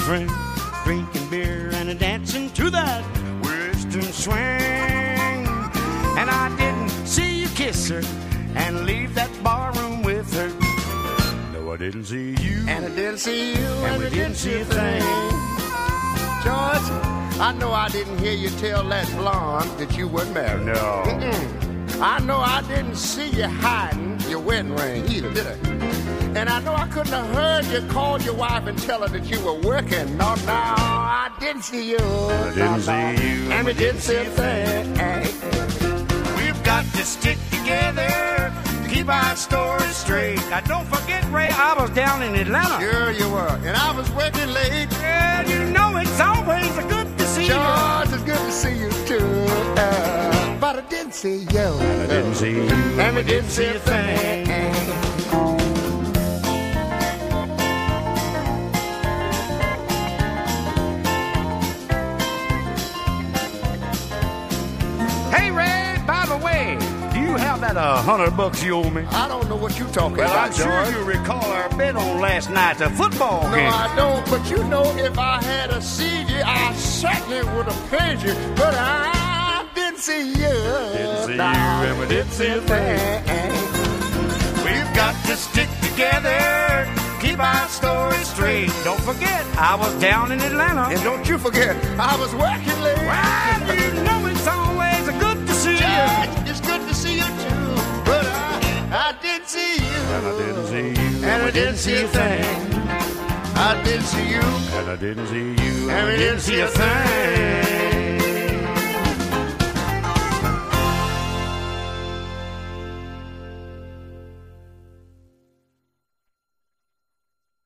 friend, drinking beer and a dancing to that western swing. And I didn't see you kiss her and leave that bar room with her. No, I didn't see you, and I didn't see you, and we didn't see a thing. George, I know I didn't hear you tell that blonde that you weren't married. No. I know I didn't see you hiding your wedding ring either, did I? And I know I couldn't have heard you call your wife and tell her that you were working. No, I didn't see you. I didn't see you, and we didn't see a thing. We've got to stick together, keep our story straight. Now don't forget, Ray, I was down in Atlanta. Sure you were, and I was working late. Yeah, you know it's always good to see you. George, it's good to see you too. But I didn't see you. And I didn't see you, and we didn't see a thing. Hey, Ray, by the way, do you have that $100 you owe me? I don't know what you're talking well, about, I'm sure you recall our bet on last night's football game. No, I don't, but you know if I had a seen you, I certainly would have paid you. But I didn't see you. Didn't see you, and we didn't see a thing. We've got to stick together, keep our story straight. Don't forget, I was down in Atlanta. And don't you forget, I was working late. Well, you know it's always good to see you. It's good to see you too. But I didn't see you. And I didn't see you. And I didn't see a thing. I didn't see you. And I didn't see you. And we didn't see a thing.